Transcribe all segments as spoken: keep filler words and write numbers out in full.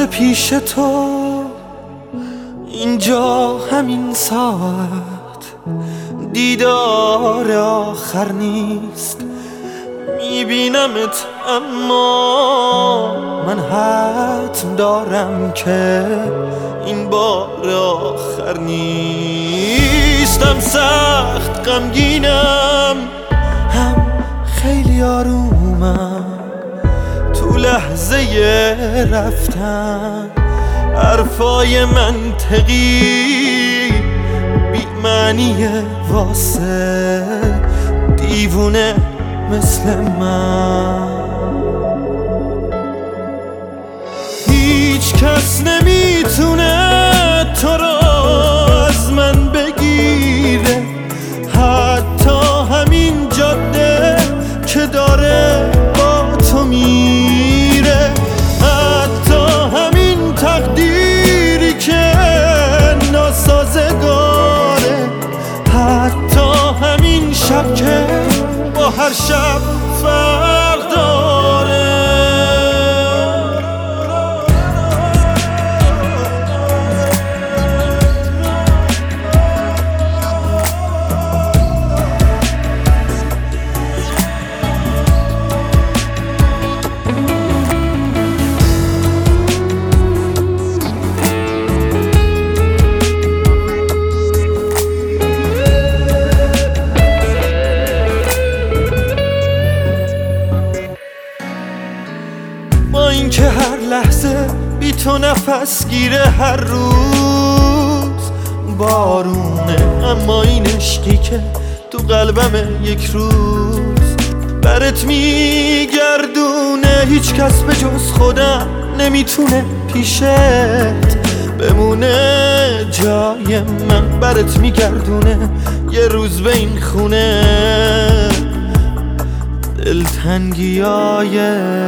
پیش تو اینجا همین ساعت دیدار آخر نیست. میبینمت اما من حتم دارم که این بار آخر نیستم. سخت غمگینم هم خیلی آرومم تو لحظه رفتن. حرفای منطقی بی معنیه واسه دیوونه مثل من. هیچ کس نمیتونه تو رو از من بگیره، حتی همین جاده که داره با تو میره، حتی همین تقدیری که ناسازگاره، حتی همین شب که با هر شب فرق داره. با اینکه هر لحظه بی تو نفس گیره هر روز بارونه، اما این عشقی که تو قلبمه یک روز برات میگردونه. هیچ کس به جز خودم نمیتونه پیشت بمونه. جای من برات میگردونه یه روز به این خونه. دلتنگیای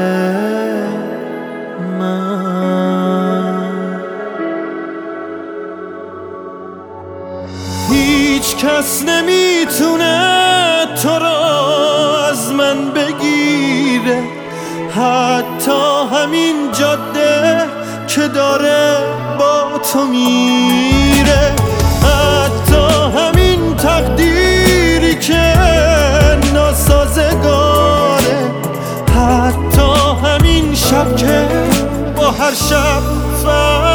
هیچ کس نمیتونه تو رو از من بگیره، حتی همین جاده که داره با تو میره، حتی همین تقدیری که ناسازگاره، حتی همین شب که با هر شب فرق